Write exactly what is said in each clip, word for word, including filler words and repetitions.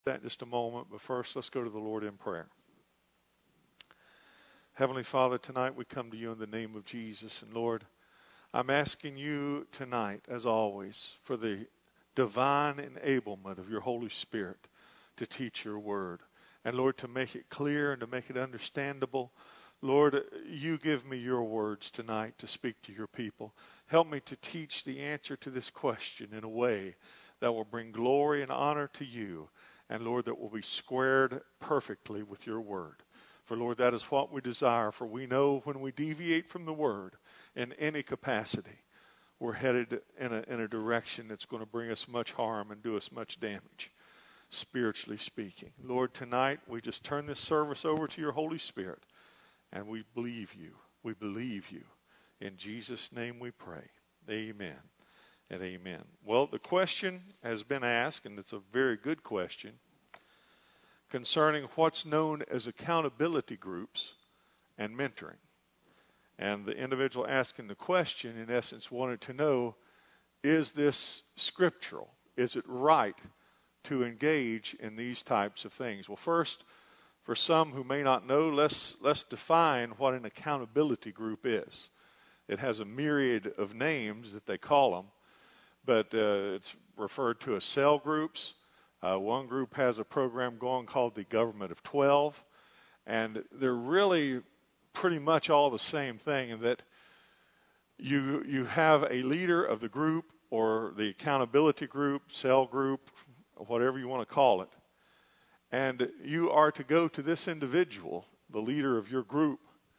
That in just a moment, but first let's go to the Lord in prayer. Heavenly Father, tonight we come to you in the name of Jesus. And Lord, I'm asking you tonight, as always, for the divine enablement of your Holy Spirit to teach your word. And Lord, to make it clear and to make it understandable. Lord, you give me your words tonight to speak to your people. Help me to teach the answer to this question in a way that will bring glory and honor to you. And Lord, that will be squared perfectly with your word. For Lord, that is what we desire. For we know when we deviate from the word in any capacity, we're headed in a, in a direction that's going to bring us much harm and do us much damage, spiritually speaking. Lord, tonight we just turn this service over to your Holy Spirit. And we believe you. We believe you. In Jesus' name we pray. Amen and amen. Well, the question has been asked, and it's a very good question, concerning what's known as accountability groups and mentoring. And the individual asking the question, in essence, wanted to know, is this scriptural? Is it right to engage in these types of things? Well, first, for some who may not know, let's, let's define what an accountability group is. It has a myriad of names that they call them, but uh, it's referred to as cell groups. Uh, one group has a program going called the Government of twelve, and they're really pretty much all the same thing in that you, you have a leader of the group or the accountability group, cell group, whatever you want to call it. And you are to go to this individual, the leader of your group,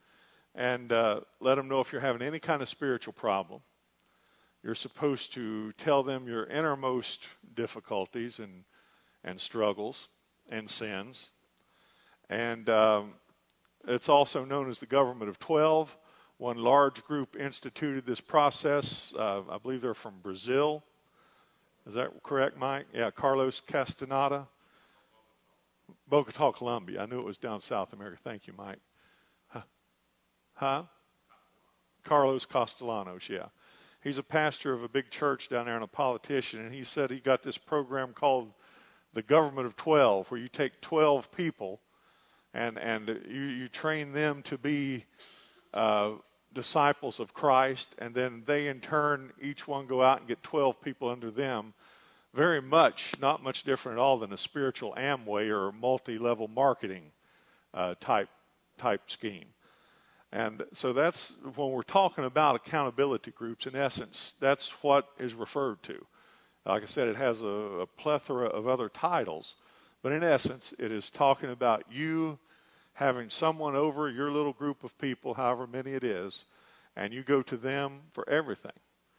and uh, let them know if you're having any kind of spiritual problem. You're supposed to tell them your innermost difficulties and, and struggles and sins. And um, it's also known as the Government of twelve. One large group instituted this process. Uh, I believe they're from Brazil. Is that correct, Mike? Yeah, Carlos Castaneda. Bogota, Colombia. I knew it was down South America. Thank you, Mike. Huh? huh? Carlos Castellanos, yeah. He's a pastor of a big church down there and a politician, and he said he got this program called the Government of twelve, where you take twelve people and, and you, you train them to be uh, disciples of Christ, and then they in turn, each one go out and get twelve people under them. Very much, not much different at all than a spiritual Amway or multi-level marketing uh, type type scheme. And so that's, when we're talking about accountability groups, in essence, that's what is referred to. Like I said, it has a, a plethora of other titles. But in essence, it is talking about you having someone over your little group of people, however many it is, and you go to them for everything.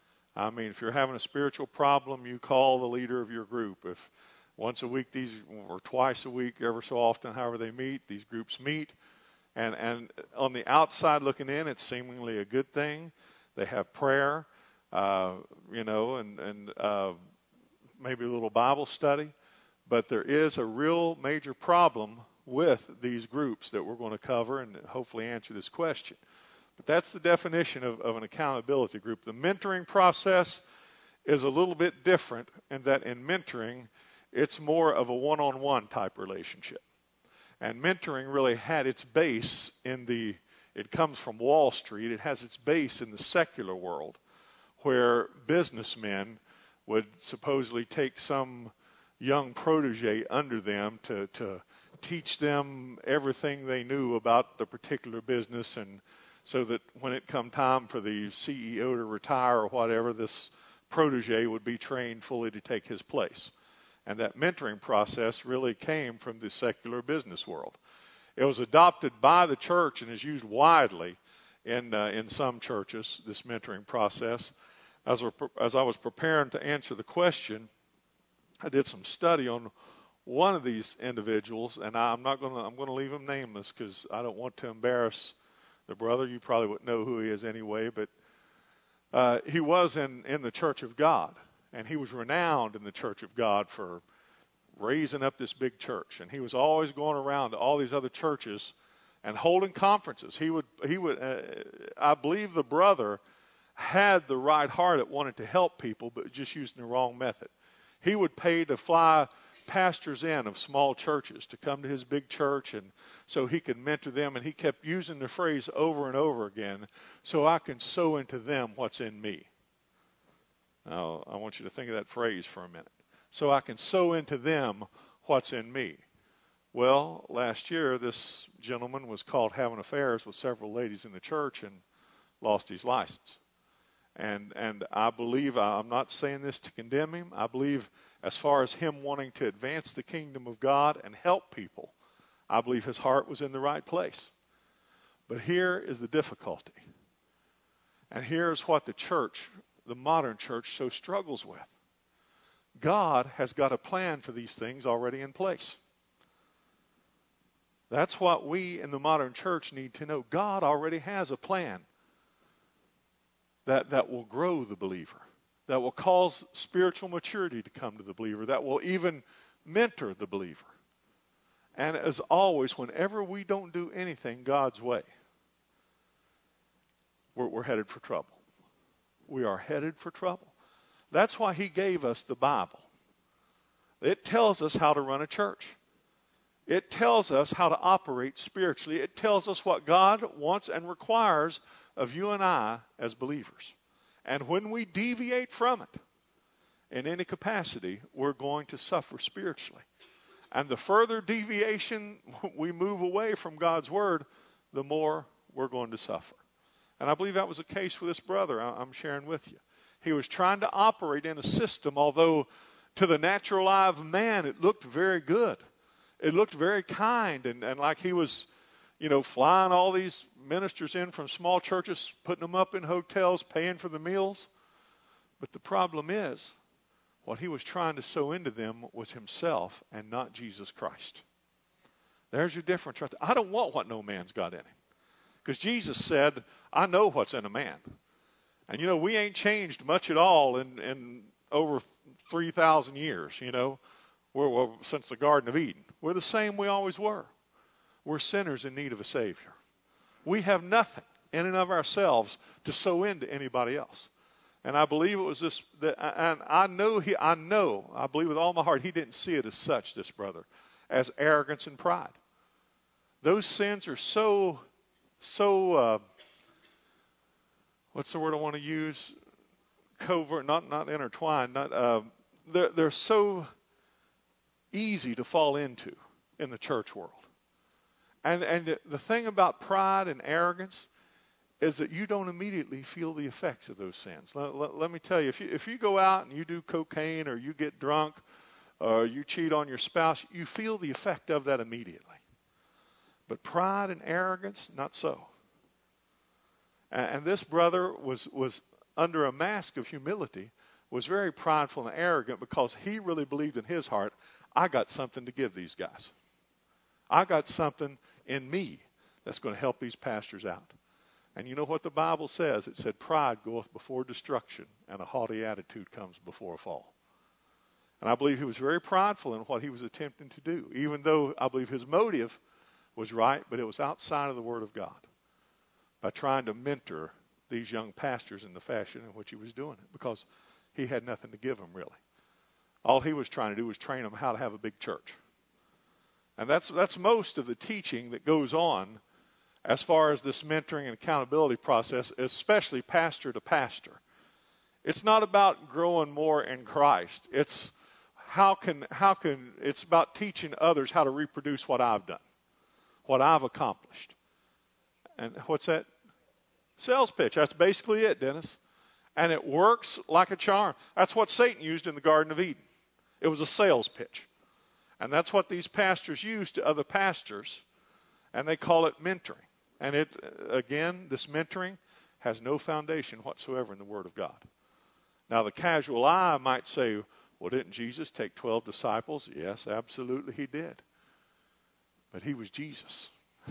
I mean, if you're having a spiritual problem, you call the leader of your group. If once a week, these or twice a week, ever so often, however they meet, these groups meet. And, and on the outside looking in, it's seemingly a good thing. They have prayer, uh, you know, and, and uh, maybe a little Bible study. But there is a real major problem with these groups that we're going to cover and hopefully answer this question. But that's the definition of, of an accountability group. The mentoring process is a little bit different in that in mentoring, it's more of a one-on-one type relationship. And mentoring really had its base in the, it comes from Wall Street, it has its base in the secular world, where businessmen would supposedly take some young protege under them to, to teach them everything they knew about the particular business, and so that when it come time for the C E O to retire or whatever, this protege would be trained fully to take his place. And that mentoring process really came from the secular business world. It was adopted by the church and is used widely in uh, in some churches, this mentoring process. As, we're, as I was preparing to answer the question, I did some study on one of these individuals, and I'm not going to I'm going to leave him nameless because I don't want to embarrass the brother. You probably wouldn't know who he is anyway, but uh, he was in, in the Church of God. And he was renowned in the Church of God for raising up this big church. And he was always going around to all these other churches and holding conferences. He would, he would. Uh, I believe the brother had the right heart that wanted to help people, but just using the wrong method. He would pay to fly pastors in of small churches to come to his big church, and so he could mentor them. And he kept using the phrase over and over again, so I can sow into them what's in me. Now, I want you to think of that phrase for a minute. So I can sow into them what's in me. Well, last year, this gentleman was caught having affairs with several ladies in the church and lost his license. And and I believe, I'm not saying this to condemn him, I believe as far as him wanting to advance the kingdom of God and help people, I believe his heart was in the right place. But here is the difficulty. And here's what the church, the modern church, so struggles with. God has got a plan for these things already in place. That's what we in the modern church need to know. God already has a plan that, that will grow the believer, that will cause spiritual maturity to come to the believer, that will even mentor the believer. And as always, whenever we don't do anything God's way, we're, we're headed for trouble. We are headed for trouble. That's why he gave us the Bible. It tells us how to run a church. It tells us how to operate spiritually. It tells us what God wants and requires of you and I as believers. And when we deviate from it in any capacity, we're going to suffer spiritually. And the further deviation we move away from God's Word, the more we're going to suffer. And I believe that was the case with this brother I'm sharing with you. He was trying to operate in a system, although to the natural eye of man it looked very good. It looked very kind, and, and like he was, you know, flying all these ministers in from small churches, putting them up in hotels, paying for the meals. But the problem is, what he was trying to sow into them was himself and not Jesus Christ. There's your difference right there. I don't want what no man's got in him. Because Jesus said, I know what's in a man. And, you know, we ain't changed much at all in, in over three thousand years, you know. We're, we're, since the Garden of Eden. We're the same we always were. We're sinners in need of a Savior. We have nothing in and of ourselves to sow into anybody else. And I believe it was this, that, and I know he, I know, I believe with all my heart, he didn't see it as such, this brother, as arrogance and pride. Those sins are so, so, uh, what's the word I want to use? Covert, not not intertwined. Not uh, they're they're so easy to fall into in the church world. And and the thing about pride and arrogance is that you don't immediately feel the effects of those sins. Let, let, let me tell you, if you if you go out and you do cocaine or you get drunk or you cheat on your spouse, you feel the effect of that immediately. But pride and arrogance, not so. And, and this brother was was under a mask of humility, was very prideful and arrogant because he really believed in his heart, I got something to give these guys. I got something in me that's going to help these pastors out. And you know what the Bible says? It said, pride goeth before destruction, and a haughty attitude comes before a fall. And I believe he was very prideful in what he was attempting to do, even though I believe his motive was right, but it was outside of the Word of God, by trying to mentor these young pastors in the fashion in which he was doing it, because he had nothing to give them, really. All he was trying to do was train them how to have a big church. And that's that's most of the teaching that goes on as far as this mentoring and accountability process, especially pastor to pastor. It's not about growing more in Christ. It's how can how can it's about teaching others how to reproduce what I've done, what I've accomplished. And what's that? Sales pitch. That's basically it, Dennis. And it works like a charm. That's what Satan used in the Garden of Eden. It was a sales pitch. And that's what these pastors use to other pastors, and they call it mentoring. And it, again, this mentoring has no foundation whatsoever in the Word of God. Now, the casual eye might say, well, didn't Jesus take twelve disciples? Yes, absolutely he did. But he was Jesus.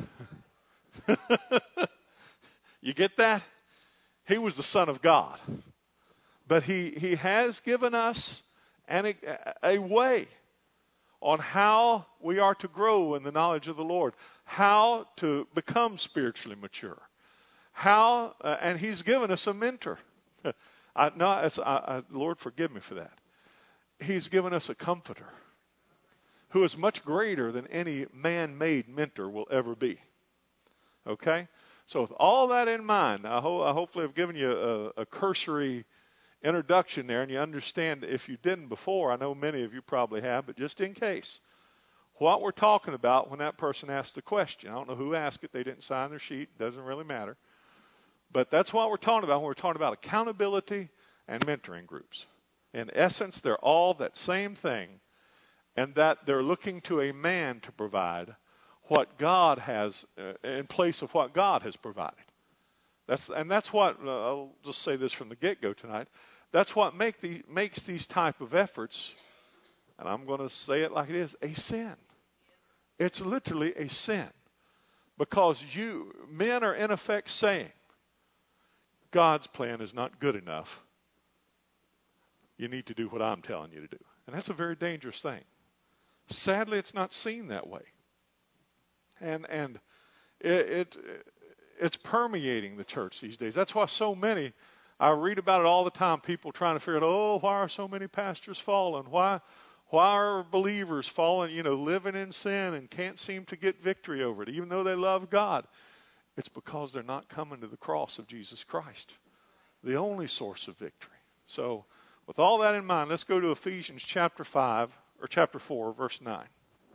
You get that? He was the Son of God. But he, he has given us an, a, a way on how we are to grow in the knowledge of the Lord, how to become spiritually mature, how, uh, and he's given us a mentor. I, no, it's, I, I, Lord, forgive me for that. He's given us a comforter. who is much greater than any man-made mentor will ever be. Okay? So with all that in mind, I, ho- I hopefully have given you a, a cursory introduction there, and you understand, if you didn't before, I know many of you probably have, but just in case, what we're talking about when that person asks the question. I don't know who asked it. They didn't sign their sheet. It doesn't really matter. But that's what we're talking about when we're talking about accountability and mentoring groups. In essence, they're all that same thing, and that they're looking to a man to provide what God has, uh, in place of what God has provided. That's and that's what, uh, I'll just say this from the get-go tonight, that's what make the, makes these type of efforts, and I'm going to say it like it is, a sin. It's literally a sin. Because you, men are in effect saying, God's plan is not good enough. You need to do what I'm telling you to do. And that's a very dangerous thing. Sadly, it's not seen that way. And and it, it it's permeating the church these days. That's why so many, I read about it all the time, people trying to figure out, oh, why are so many pastors falling? Why why are believers falling, you know, living in sin and can't seem to get victory over it, even though they love God? It's because they're not coming to the cross of Jesus Christ, the only source of victory. So with all that in mind, let's go to Ephesians chapter five, or chapter four, verse nine.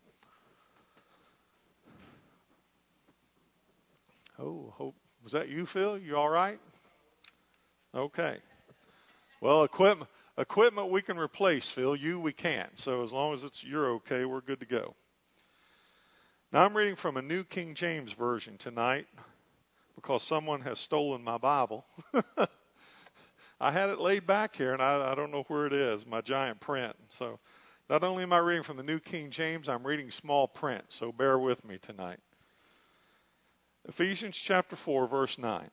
Oh, hope, was that you, Phil? You all right? Okay. Well, equipment equipment we can replace, Phil. You we can't. So as long as it's you're okay, we're good to go. Now I'm reading from a New King James Version tonight because someone has stolen my Bible. I had it laid back here, and I, I don't know where it is, my giant print. So not only am I reading from the New King James, I'm reading small print. So bear with me tonight. Ephesians chapter four, verse nine.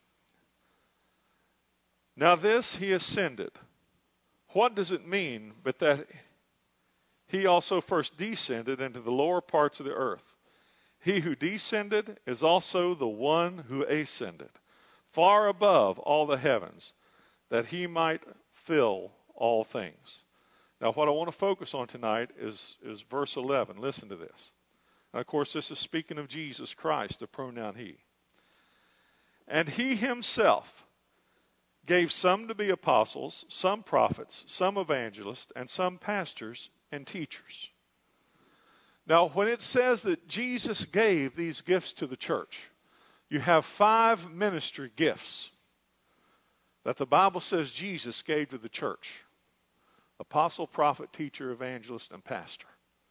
Now this he ascended. What does it mean but that he also first descended into the lower parts of the earth? He who descended is also the one who ascended far above all the heavens, that he might fill all things. Now what I want to focus on tonight is, is verse eleven. Listen to this. And of course, this is speaking of Jesus Christ, the pronoun he. And he himself gave some to be apostles, some prophets, some evangelists, and some pastors and teachers. Now, when it says that Jesus gave these gifts to the church, you have five ministry gifts that the Bible says Jesus gave to the church: apostle, prophet, teacher, evangelist, and pastor.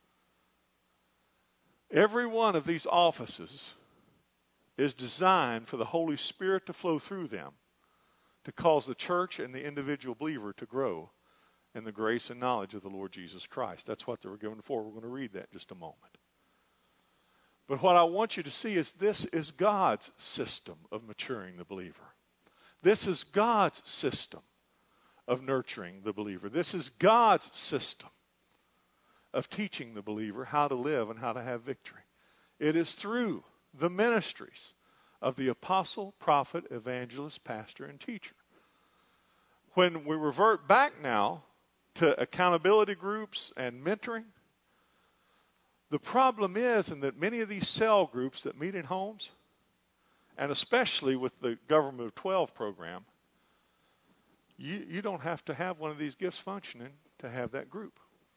Every one of these offices is designed for the Holy Spirit to flow through them to cause the church and the individual believer to grow in the grace and knowledge of the Lord Jesus Christ. That's what they were given for. We're going to read that in just a moment. But what I want you to see is this is God's system of maturing the believer. This is God's system of nurturing the believer. This is God's system of teaching the believer how to live and how to have victory. It is through the ministries of the apostle, prophet, evangelist, pastor, and teacher. When we revert back now to accountability groups and mentoring, the problem is in that many of these cell groups that meet in homes, and especially with the Government of twelve program, you, you don't have to have one of these gifts functioning to have that group.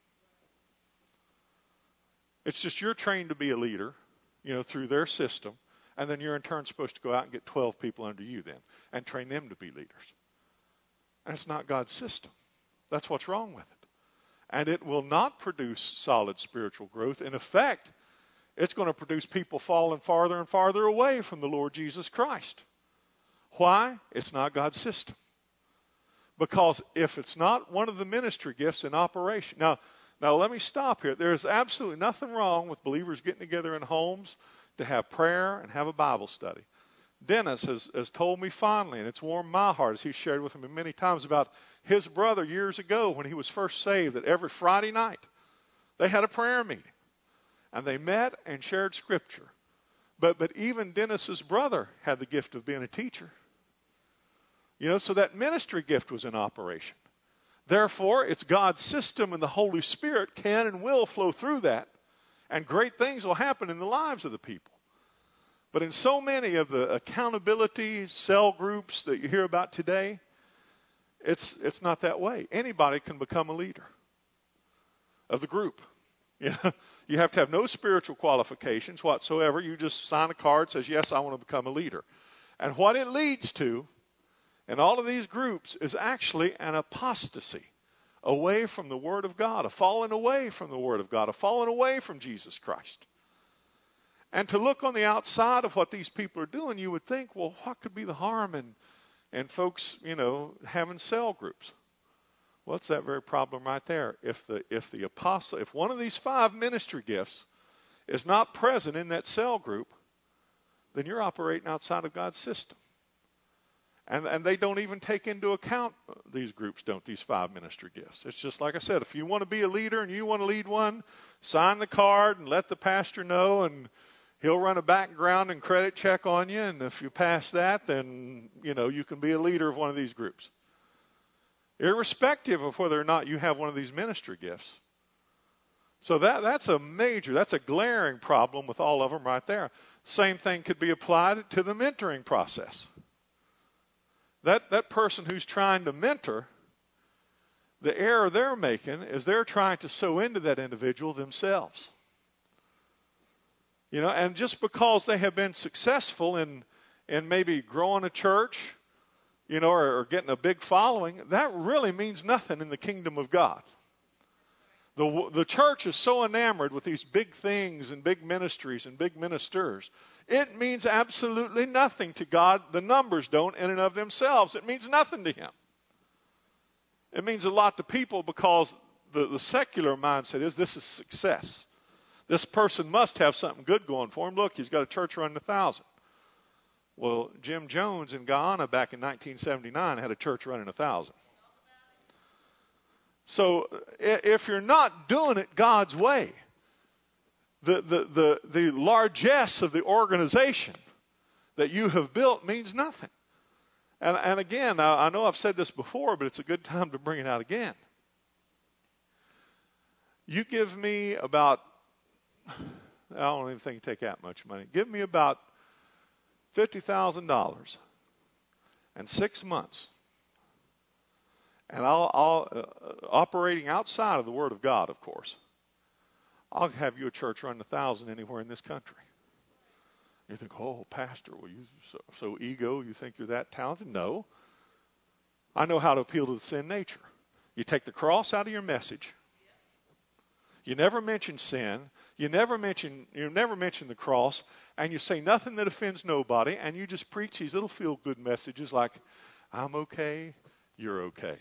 It's just you're trained to be a leader, you know, through their system, and then you're in turn supposed to go out and get twelve people under you then and train them to be leaders. And it's not God's system. That's what's wrong with it. And it will not produce solid spiritual growth. In effect, it's going to produce people falling farther and farther away from the Lord Jesus Christ. Why? It's not God's system. Because if it's not one of the ministry gifts in operation. Now, now let me stop here. There is absolutely nothing wrong with believers getting together in homes to have prayer and have a Bible study. Dennis has, has told me fondly, and it's warmed my heart as he shared with me many times about his brother years ago when he was first saved, that every Friday night they had a prayer meeting. And they met and shared Scripture. But but even Dennis's brother had the gift of being a teacher. You know, so that ministry gift was in operation. Therefore, it's God's system, and the Holy Spirit can and will flow through that, and great things will happen in the lives of the people. But in so many of the accountability cell groups that you hear about today, it's it's not that way. Anybody can become a leader of the group. You know, you have to have no spiritual qualifications whatsoever. You just sign a card that says, yes, I want to become a leader. And what it leads to in all of these groups is actually an apostasy away from the Word of God, a falling away from the Word of God, a falling away from Jesus Christ. And to look on the outside of what these people are doing, you would think, well, what could be the harm in, in folks, you know, having cell groups? Well, it's that very problem right there. If the if the apostle, if one of these five ministry gifts is not present in that cell group, then you're operating outside of God's system. And and they don't even take into account, these groups don't, these five ministry gifts. It's just like I said, if you want to be a leader and you want to lead one, sign the card and let the pastor know, and he'll run a background and credit check on you. And if you pass that, then, you know, you can be a leader of one of these groups, irrespective of whether or not you have one of these ministry gifts. So that that's a major, that's a glaring problem with all of them right there. Same thing could be applied to the mentoring process. That that person who's trying to mentor, the error they're making is they're trying to sow into that individual themselves. You know, and just because they have been successful in in maybe growing a church, you know, or, or getting a big following, that really means nothing in the kingdom of God. The, the church is so enamored with these big things and big ministries and big ministers. It means absolutely nothing to God. The numbers don't in and of themselves. It means nothing to Him. It means a lot to people because the, the secular mindset is this is success. This person must have something good going for him. Look, he's got a church running a thousand. Well, Jim Jones in Guyana back in nineteen seventy-nine had a church running a thousand. So if you're not doing it God's way, the, the, the, the largesse of the organization that you have built means nothing. And, and again, I, I know I've said this before, but it's a good time to bring it out again. You give me about, I don't even think you take that much money. Give me about fifty thousand dollars and six months. And I'll, I'll uh, operating outside of the Word of God, of course, I'll have you a church running a thousand anywhere in this country. You think, oh, pastor, well, you so, so ego, you think you're that talented? No. I know how to appeal to the sin nature. You take the cross out of your message. You never mention sin. You never mention you never mention the cross, and you say nothing that offends nobody, and you just preach these little feel-good messages like, I'm okay, you're okay.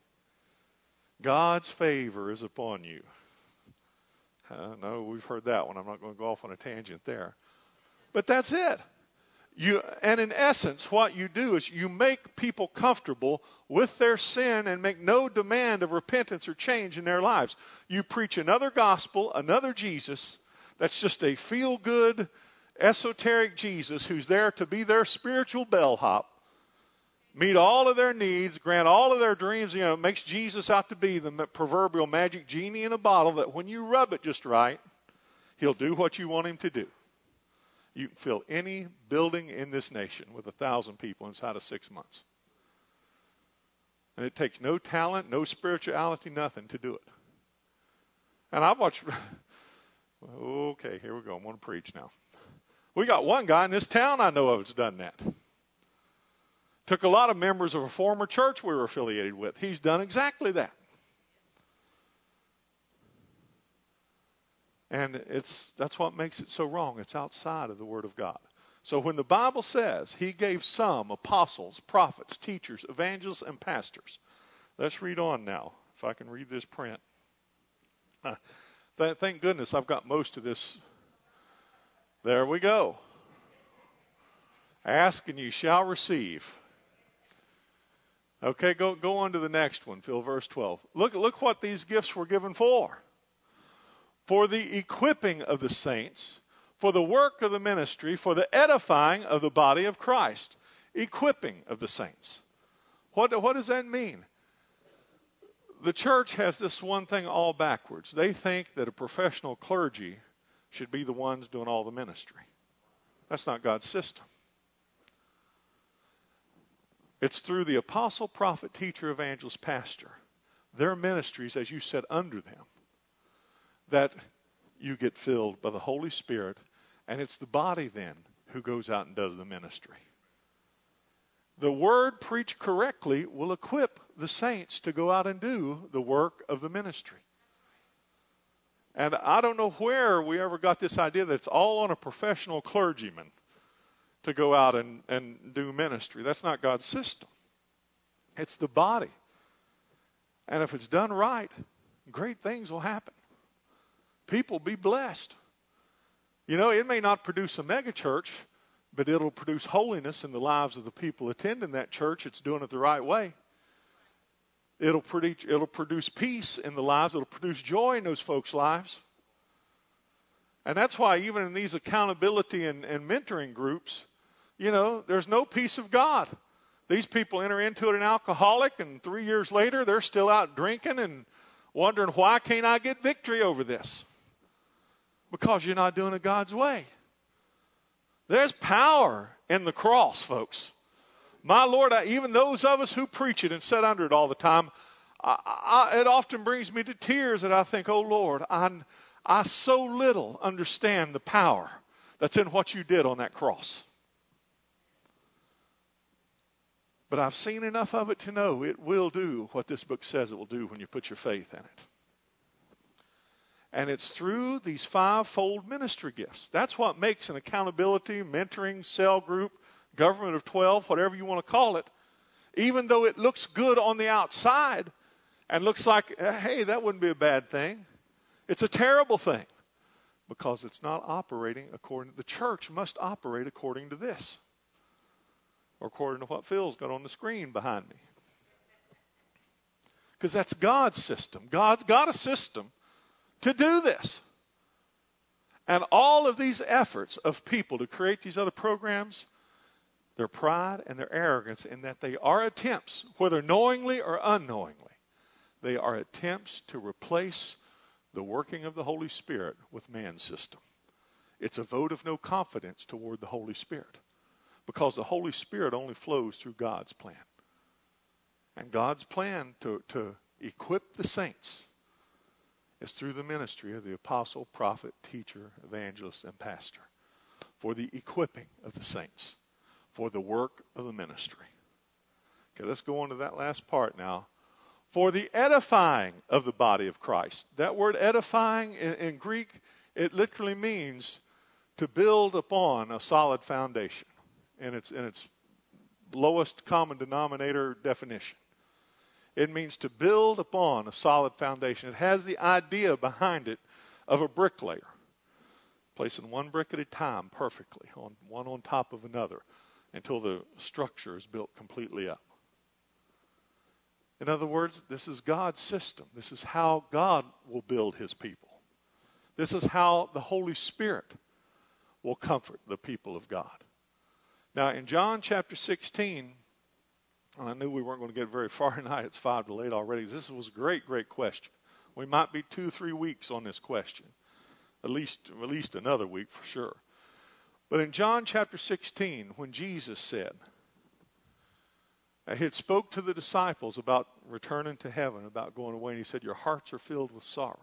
God's favor is upon you. Uh, no, we've heard that one. I'm not going to go off on a tangent there. But that's it. You, and in essence, what you do is you make people comfortable with their sin and make no demand of repentance or change in their lives. You preach another gospel, another Jesus, that's just a feel-good, esoteric Jesus who's there to be their spiritual bellhop, meet all of their needs, grant all of their dreams. You know, it makes Jesus out to be the proverbial magic genie in a bottle that when you rub it just right, He'll do what you want Him to do. You can fill any building in this nation with a thousand people inside of six months. And it takes no talent, no spirituality, nothing to do it. And I've watched... Okay, here we go. I'm going to preach now. We got one guy in this town I know of that's done that. Took a lot of members of a former church we were affiliated with. He's done exactly that. And it's that's what makes it so wrong. It's outside of the Word of God. So when the Bible says He gave some apostles, prophets, teachers, evangelists, and pastors. Let's read on now, if I can read this print. Uh, th- thank goodness I've got most of this. There we go. Ask and you shall receive. Okay, go go on to the next one, Phil, verse twelve. Look, look what these gifts were given for. For the equipping of the saints, for the work of the ministry, for the edifying of the body of Christ. Equipping of the saints. What, what does that mean? the church has this one thing all backwards. They think that a professional clergy should be the ones doing all the ministry. That's not God's system. It's through the apostle, prophet, teacher, evangelist, pastor, their ministries, as you said, under them, that you get filled by the Holy Spirit, and it's the body then who goes out and does the ministry. The word preached correctly will equip the saints to go out and do the work of the ministry. And I don't know where we ever got this idea that it's all on a professional clergyman to go out and, and do ministry. That's not God's system. It's the body. And if it's done right, great things will happen. People be blessed. You know, it may not produce a mega church, but it'll produce holiness in the lives of the people attending that church. It's doing it the right way. It'll produce, it'll produce peace in the lives. It'll produce joy in those folks' lives. And that's why even in these accountability and, and mentoring groups, you know, there's no peace of God. These people enter into it an alcoholic, and three years later, they're still out drinking and wondering, why can't I get victory over this? Because you're not doing it God's way. There's power in the cross, folks. My Lord, I, even those of us who preach it and sit under it all the time, I, I, it often brings me to tears that I think, oh Lord, I, I so little understand the power that's in what you did on that cross. But I've seen enough of it to know it will do what this book says it will do when you put your faith in it. And it's through these fivefold ministry gifts. That's what makes an accountability, mentoring, cell group, government of twelve, whatever you want to call it, even though it looks good on the outside and looks like, hey, that wouldn't be a bad thing. It's a terrible thing because it's not operating according to, the church must operate according to this, or according to what Phil's got on the screen behind me. Because that's God's system. God's got a system to do this. And all of these efforts of people to create these other programs, their pride and their arrogance in that they are attempts, whether knowingly or unknowingly, they are attempts to replace the working of the Holy Spirit with man's system. It's a vote of no confidence toward the Holy Spirit, because the Holy Spirit only flows through God's plan. And God's plan to, to equip the saints is through the ministry of the apostle, prophet, teacher, evangelist, and pastor, for the equipping of the saints, for the work of the ministry. Okay, let's go on to that last part now. For the edifying of the body of Christ. That word edifying in, in Greek, it literally means to build upon a solid foundation in its, in its lowest common denominator definition. It means to build upon a solid foundation. It has the idea behind it of a bricklayer, placing one brick at a time perfectly, on one on top of another, until the structure is built completely up. In other words, this is God's system. This is how God will build his people. This is how the Holy Spirit will comfort the people of God. Now, in John chapter sixteen, and I knew we weren't going to get very far tonight. It's five to eight already. This was a great, great question. We might be two, three weeks on this question. At least, at least another week for sure. But in John chapter sixteen, when Jesus said, he had spoke to the disciples about returning to heaven, about going away, and he said, your hearts are filled with sorrow.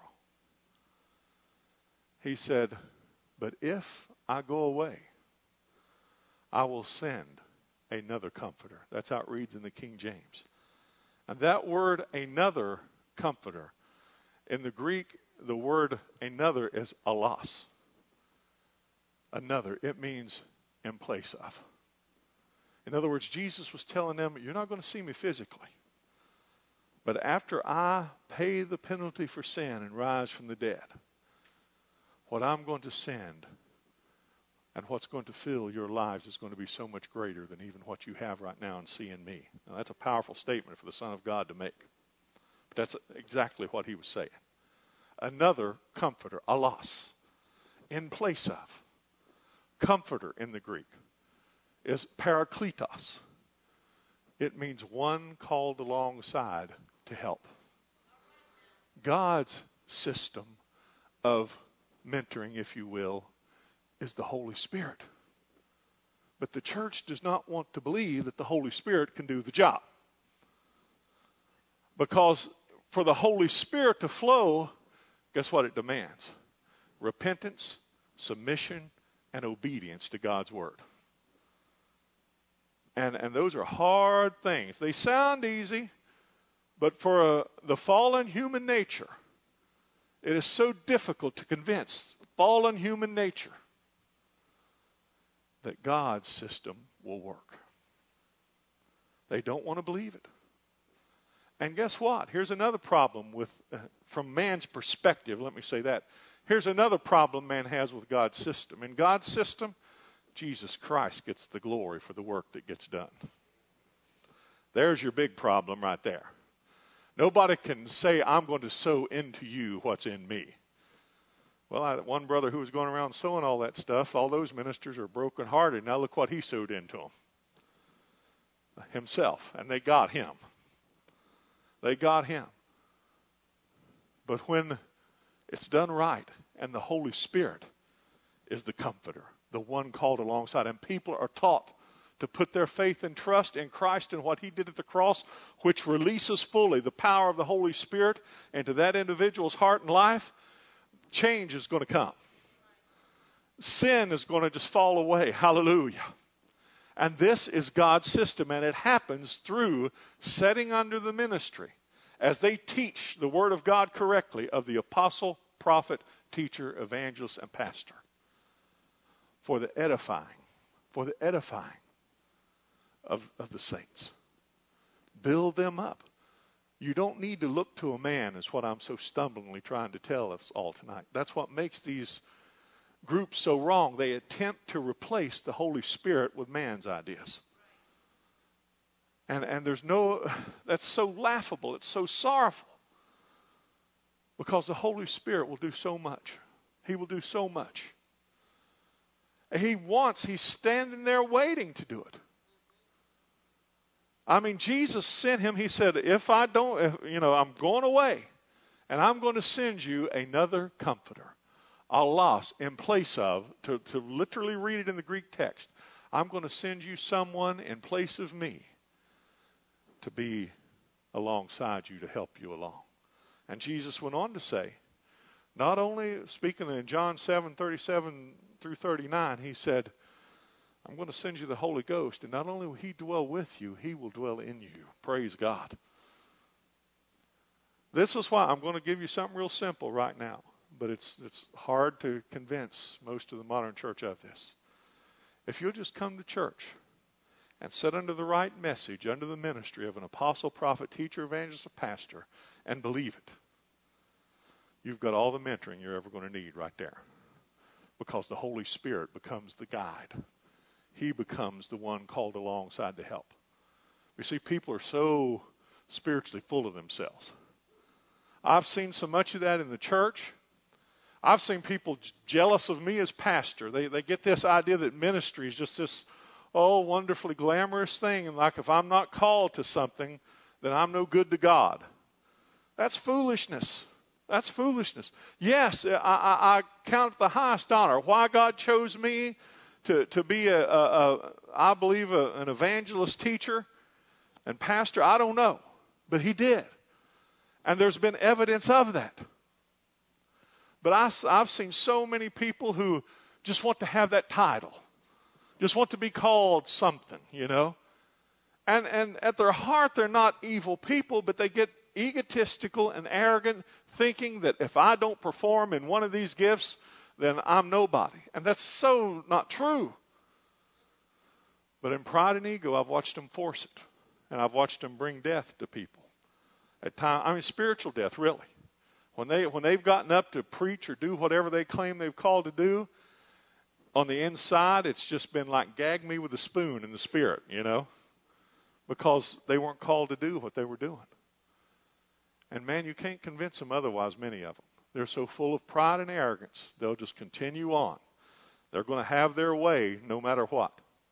He said, but if I go away, I will send another comforter. That's how it reads in the King James. And that word, another comforter, in the Greek, the word another is allos. Another. It means in place of. In other words, Jesus was telling them, you're not going to see me physically. But after I pay the penalty for sin and rise from the dead, what I'm going to send and what's going to fill your lives is going to be so much greater than even what you have right now and see in me. Now, that's a powerful statement for the Son of God to make. But that's exactly what he was saying. Another comforter, allos, in place of. Comforter in the Greek is parakletos. It means one called alongside to help. God's system of mentoring, if you will, is the Holy Spirit. But the church does not want to believe that the Holy Spirit can do the job. Because for the Holy Spirit to flow, guess what it demands? Repentance, submission, and obedience to God's Word. And, and those are hard things. They sound easy, but for a, the fallen human nature, it is so difficult to convince fallen human nature that God's system will work. They don't want to believe it. And guess what? Here's another problem with, uh, from man's perspective, let me say that. Here's another problem man has with God's system. In God's system, Jesus Christ gets the glory for the work that gets done. There's your big problem right there. Nobody can say, I'm going to sow into you what's in me. Well, I had one brother who was going around sowing all that stuff. All those ministers are brokenhearted. Now look what he sowed into them. Himself. And they got him. They got him. But when it's done right, and the Holy Spirit is the comforter, the one called alongside, and people are taught to put their faith and trust in Christ and what He did at the cross, which releases fully the power of the Holy Spirit into that individual's heart and life, change is going to come. Sin is going to just fall away. Hallelujah. And this is God's system, and it happens through setting under the ministry, as they teach the Word of God correctly, of the apostle, prophet, teacher, evangelist, and pastor. For the edifying, for the edifying of, of the saints. Build them up. You don't need to look to a man, is what I'm so stumblingly trying to tell us all tonight. That's what makes these groups so wrong. They attempt to replace the Holy Spirit with man's ideas. And and there's no, that's so laughable. It's so sorrowful. Because the Holy Spirit will do so much. He will do so much. He wants, He's standing there waiting to do it. I mean, Jesus sent Him. He said, if I don't, if, you know, I'm going away. And I'm going to send you another comforter. Allos, in place of, to, to literally read it in the Greek text, I'm going to send you someone in place of me to be alongside you, to help you along. And Jesus went on to say, not only, speaking in John seven, thirty-seven through thirty-nine, He said, I'm going to send you the Holy Ghost, and not only will He dwell with you, He will dwell in you. Praise God. This is why I'm going to give you something real simple right now. But it's it's hard to convince most of the modern church of this. If you'll just come to church and sit under the right message, under the ministry of an apostle, prophet, teacher, evangelist, or pastor, and believe it, you've got all the mentoring you're ever going to need right there. Because the Holy Spirit becomes the guide. He becomes the one called alongside to help. You see, people are so spiritually full of themselves. I've seen so much of that in the church. I've seen people jealous of me as pastor. They they get this idea that ministry is just this, oh, wonderfully glamorous thing. And like if I'm not called to something, then I'm no good to God. That's foolishness. That's foolishness. Yes, I, I, I count the highest honor. Why God chose me to, to be, a, a, a I believe, a, an evangelist, teacher, and pastor, I don't know. But He did. And there's been evidence of that. But I, I've seen so many people who just want to have that title. Just want to be called something, you know. And and at their heart, they're not evil people, but they get egotistical and arrogant, thinking that if I don't perform in one of these gifts, then I'm nobody. And that's so not true. But in pride and ego, I've watched them force it. And I've watched them bring death to people. At time, I mean, spiritual death, really. When, they, when they've gotten up to preach or do whatever they claim they've called to do, on the inside, it's just been like gag me with a spoon in the spirit, you know, because they weren't called to do what they were doing. And man, you can't convince them otherwise, many of them. They're so full of pride and arrogance, they'll just continue on. They're going to have their way no matter what.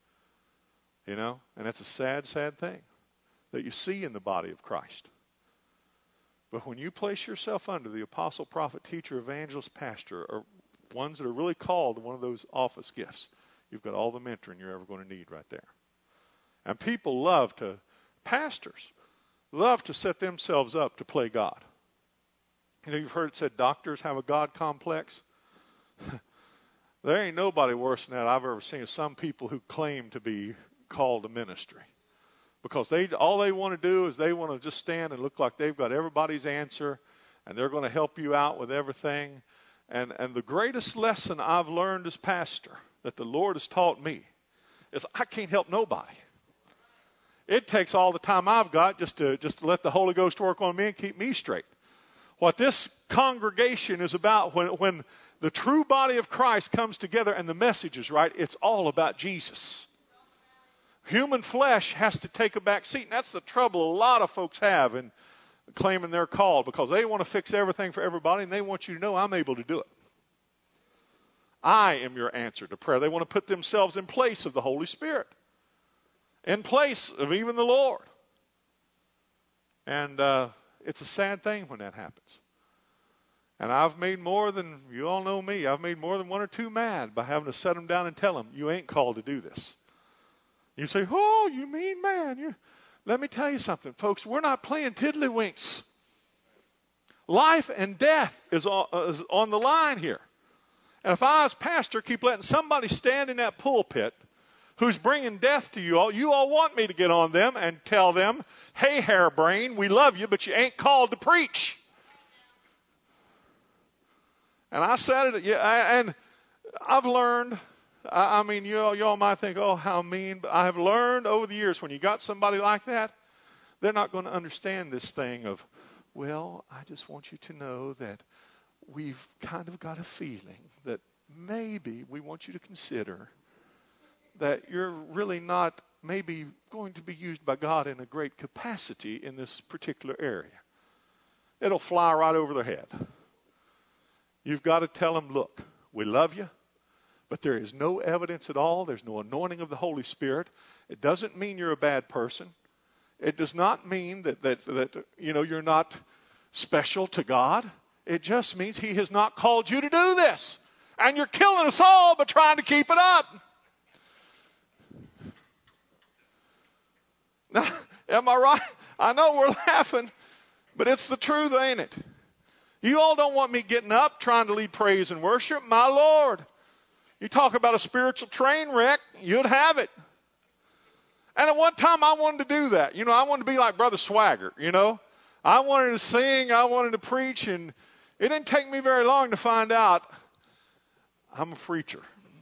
You know, and that's a sad, sad thing that you see in the body of Christ. But when you place yourself under the apostle, prophet, teacher, evangelist, pastor, or ones that are really called to one of those office gifts, you've got all the mentoring you're ever going to need right there. And people love to, pastors, love to set themselves up to play God. You know, you've heard it said doctors have a God complex. There ain't nobody worse than that I've ever seen. Some people who claim to be called to ministry. Because they all they want to do is they want to just stand and look like they've got everybody's answer, and they're going to help you out with everything. And and the greatest lesson I've learned as pastor that the Lord has taught me is I can't help nobody. It takes all the time I've got just to just to let the Holy Ghost work on me and keep me straight. What this congregation is about, when when the true body of Christ comes together and the message is right, it's all about Jesus. Human flesh has to take a back seat, and that's the trouble a lot of folks have in claiming they're called, because they want to fix everything for everybody, and they want you to know I'm able to do it. I am your answer to prayer. They want to put themselves in place of the Holy Spirit, in place of even the Lord. And uh, it's a sad thing when that happens. And I've made more than, you all know me, I've made more than one or two mad by having to set them down and tell them, you ain't called to do this. You say, oh, you mean man. You... Let me tell you something, folks. We're not playing tiddlywinks. Life and death is on, uh, is on the line here. And if I as pastor keep letting somebody stand in that pulpit who's bringing death to you all, you all want me to get on them and tell them, hey, harebrain, we love you, but you ain't called to preach. And I said it, yeah, and I've learned... I mean, you all, you all might think, oh, how mean. But I have learned over the years, when you got somebody like that, they're not going to understand this thing of, well, I just want you to know that we've kind of got a feeling that maybe we want you to consider that you're really not maybe going to be used by God in a great capacity in this particular area. It'll fly right over their head. You've got to tell them, look, we love you. But there is no evidence at all. There's no anointing of the Holy Spirit. It doesn't mean you're a bad person. It does not mean that, that, that you know, you're not special to God. It just means He has not called you to do this. And you're killing us all by trying to keep it up. Now, am I right? I know we're laughing, but it's the truth, ain't it? You all don't want me getting up trying to lead praise and worship. My Lord. You talk about a spiritual train wreck, you'd have it. And at one time I wanted to do that. You know, I wanted to be like Brother Swagger, you know. I wanted to sing, I wanted to preach, and it didn't take me very long to find out I'm a preacher.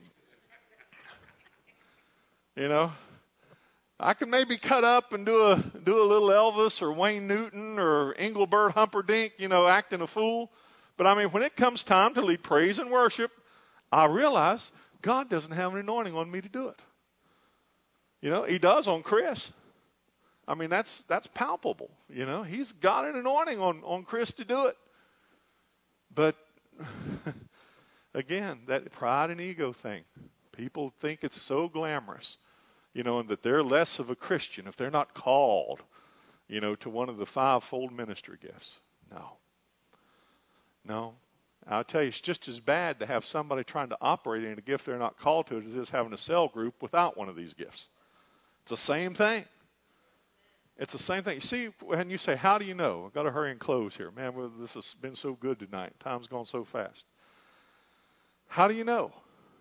You know, I could maybe cut up and do a do a little Elvis or Wayne Newton or Engelbert Humperdinck, you know, acting a fool. But I mean, when it comes time to lead praise and worship, I realize God doesn't have an anointing on me to do it. You know, He does on Chris. I mean, that's that's palpable. You know, He's got an anointing on, on Chris to do it. But, again, that pride and ego thing. People think it's so glamorous, you know, and that they're less of a Christian if they're not called, you know, to one of the fivefold ministry gifts. No. No. I'll tell you, it's just as bad to have somebody trying to operate in a gift they're not called to as it is having a cell group without one of these gifts. It's the same thing. It's the same thing. You see, when you say, how do you know? I've got to hurry and close here. Man, well, this has been so good tonight. Time's gone so fast. How do you know?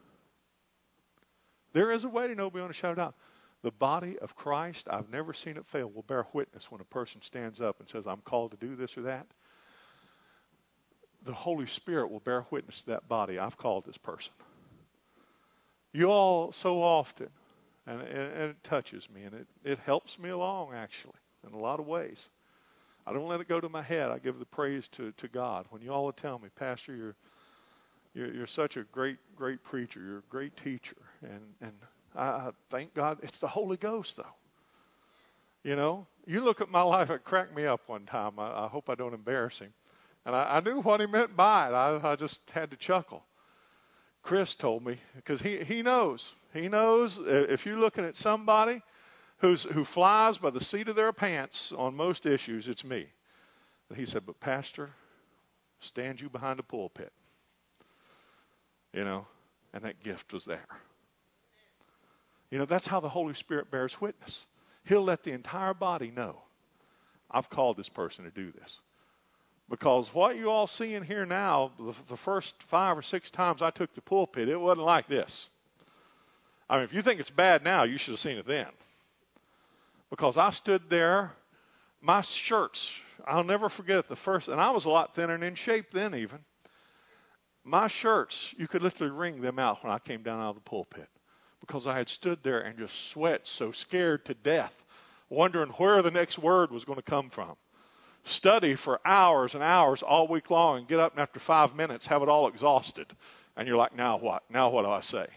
There is a way to know beyond a shadow of doubt. The body of Christ, I've never seen it fail, will bear witness when a person stands up and says, I'm called to do this or that. The Holy Spirit will bear witness to that body. I've called this person. You all so often, and, and, and it touches me, and it, it helps me along, actually, in a lot of ways. I don't let it go to my head. I give the praise to, to God. When you all will tell me, Pastor, you're, you're you're such a great, great preacher. You're a great teacher. And, and I, I thank God. It's the Holy Ghost, though. You know, you look at my life. It cracked me up one time. I, I hope I don't embarrass him. And I, I knew what he meant by it. I, I just had to chuckle. Chris told me, because he, he knows. He knows if you're looking at somebody who's who flies by the seat of their pants on most issues, it's me. And he said, but Pastor, stand you behind the pulpit. You know, and that gift was there. You know, that's how the Holy Spirit bears witness. He'll let the entire body know, I've called this person to do this. Because what you all see in here now, the, the first five or six times I took the pulpit, it wasn't like this. I mean, if you think it's bad now, you should have seen it then. Because I stood there, my shirts, I'll never forget it, the first, and I was a lot thinner and in shape then even. My shirts, you could literally wring them out when I came down out of the pulpit. Because I had stood there and just sweat, so scared to death, wondering where the next word was going to come from. Study for hours and hours all week long and get up and after five minutes have it all exhausted. And you're like, now what? Now what do I say?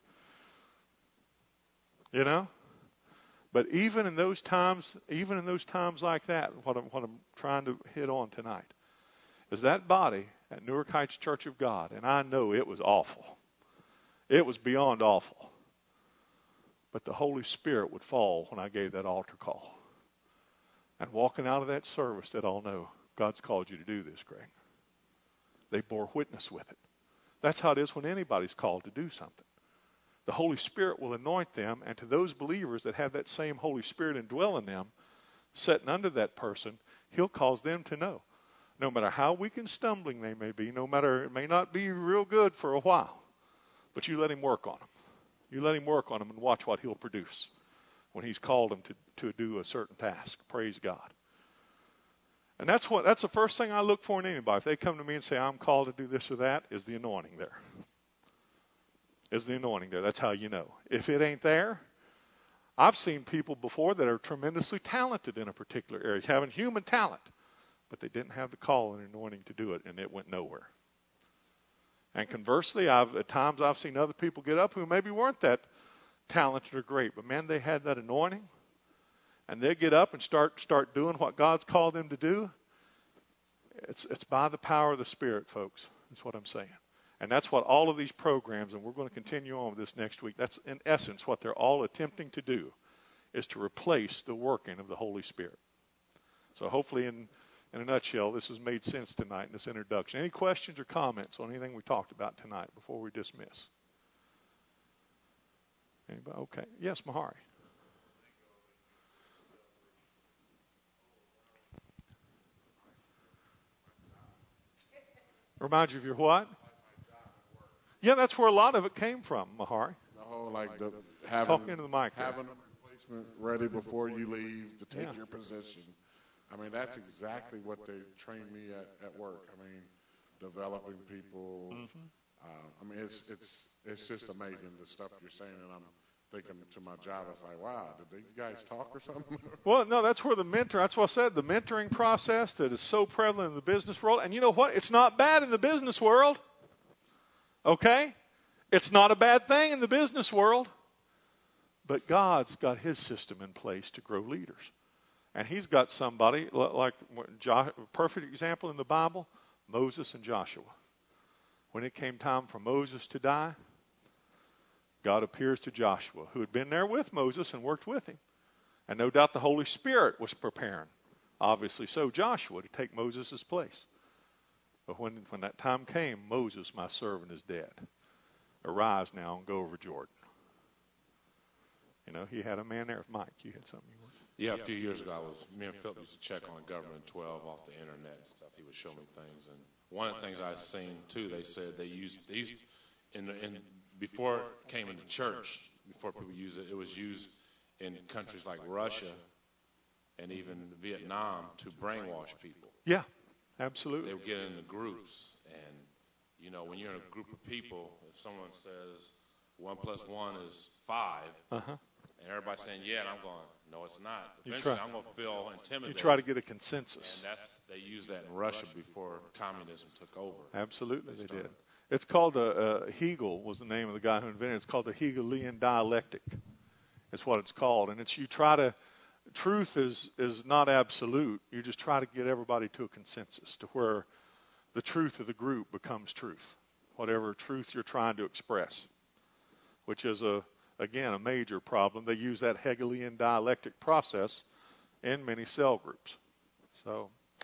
You know? But even in those times, even in those times like that, what I'm, what I'm trying to hit on tonight is that body at Newark Heights Church of God, and I know it was awful. It was beyond awful. But the Holy Spirit would fall when I gave that altar call. And walking out of that service, they'd all know, God's called you to do this, Greg. They bore witness with it. That's how it is when anybody's called to do something. The Holy Spirit will anoint them, and to those believers that have that same Holy Spirit indwell in them, sitting under that person, He'll cause them to know. No matter how weak and stumbling they may be, no matter, it may not be real good for a while, but you let Him work on them. You let Him work on them and watch what He'll produce when He's called them to, to do a certain task. Praise God. And that's what that's the first thing I look for in anybody. If they come to me and say, I'm called to do this or that, is the anointing there. Is the anointing there. That's how you know. If it ain't there, I've seen people before that are tremendously talented in a particular area, having human talent, but they didn't have the call and anointing to do it, and it went nowhere. And conversely, I've, at times I've seen other people get up who maybe weren't that talented or great, but man, they had that anointing, and they get up and start start doing what God's called them to do. It's it's by the power of the Spirit, folks. That's what I'm saying. And that's what all of these programs, and we're going to continue on with this next week, that's in essence what they're all attempting to do, is to replace the working of the Holy Spirit. So hopefully in, in a nutshell, this has made sense tonight in this introduction. Any questions or comments on anything we talked about tonight before we dismiss? Anybody? Okay. Yes, Mahari. Remind you of your what? Yeah, that's where a lot of it came from, Mahari. The whole, like, the having, Talking into the mic. having a replacement ready before you leave to take Yeah. your position. I mean, that's exactly what they trained me at, at work. I mean, developing people. Mm-hmm. Uh, I mean, it's it's it's just amazing the stuff you're saying, and I'm thinking to my job, it's like, wow, did these guys talk or something? Well, no, that's where the mentor, that's what I said, the mentoring process that is so prevalent in the business world. And you know what? It's not bad in the business world. Okay? It's not a bad thing in the business world. But God's got His system in place to grow leaders. And He's got somebody, like a perfect example in the Bible, Moses and Joshua. When it came time for Moses to die, God appears to Joshua, who had been there with Moses and worked with him. And no doubt the Holy Spirit was preparing, obviously so, Joshua to take Moses' place. But when, when that time came, Moses, my servant, is dead. Arise now and go over Jordan. You know, he had a man there. Mike, you had something you wanted? Yeah, a few years ago, I was me and Philip used to check on Government twelve off the internet and stuff. He would show me things, and one of the things I seen too, they said they used they used in in before it came into church, before people used it, it was used in countries like Russia and even Vietnam to brainwash people. Yeah, absolutely. They would get into groups, and you know, when you're in a group of people, if someone says one plus one is five. Uh-huh. And everybody's saying, yeah, and I'm going, no, it's not. You Eventually, try- I'm going to feel intimidated. You try to get a consensus. And that's they used that in Russia before communism took over. Absolutely, They they started. did. It's called a, uh, Hegel was the name of the guy who invented it. It's called the Hegelian dialectic. It's what it's called. And it's you try to, truth is, is not absolute. You just try to get everybody to a consensus to where the truth of the group becomes truth, whatever truth you're trying to express, which is, a again, a major problem. They use that Hegelian dialectic process in many cell groups. So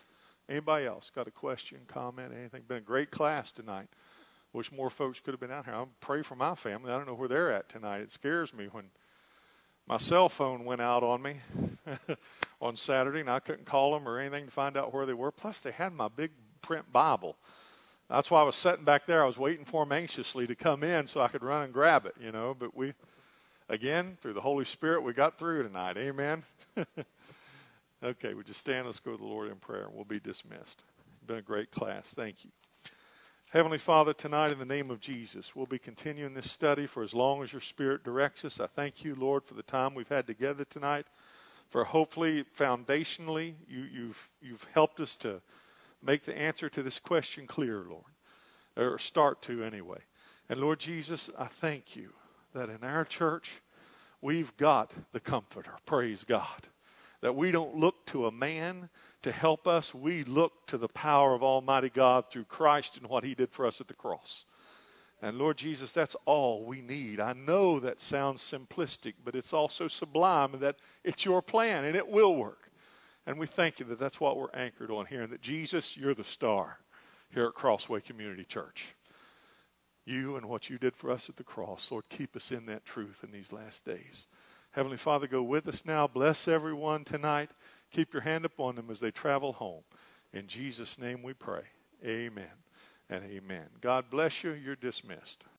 Anybody else got a question, comment, anything? Been a great class tonight. Wish more folks could have been out here. I pray for my family. I don't know where they're at tonight. It scares me when my cell phone went out on me on Saturday, and I couldn't call them or anything to find out where they were. Plus, they had my big print Bible. That's why I was sitting back there. I was waiting for them anxiously to come in so I could run and grab it, you know. But we, again, through the Holy Spirit, we got through tonight. Amen. Okay, we just stand. Let's go to the Lord in prayer, and we'll be dismissed. Been a great class. Thank you. Heavenly Father, tonight in the name of Jesus, we'll be continuing this study for as long as your Spirit directs us. I thank you, Lord, for the time we've had together tonight, for hopefully, foundationally, you, you've, you've helped us to make the answer to this question clear, Lord, or start to anyway. And Lord Jesus, I thank you that in our church, we've got the Comforter. Praise God. That we don't look to a man to help us. We look to the power of Almighty God through Christ and what He did for us at the cross. And Lord Jesus, that's all we need. I know that sounds simplistic, but it's also sublime, that it's your plan and it will work. And we thank you that that's what we're anchored on here, and that Jesus, you're the star here at Crossway Community Church. You and what you did for us at the cross, Lord, keep us in that truth in these last days. Heavenly Father, go with us now. Bless everyone tonight. Keep your hand upon them as they travel home. In Jesus' name we pray. Amen and amen. God bless you. You're dismissed.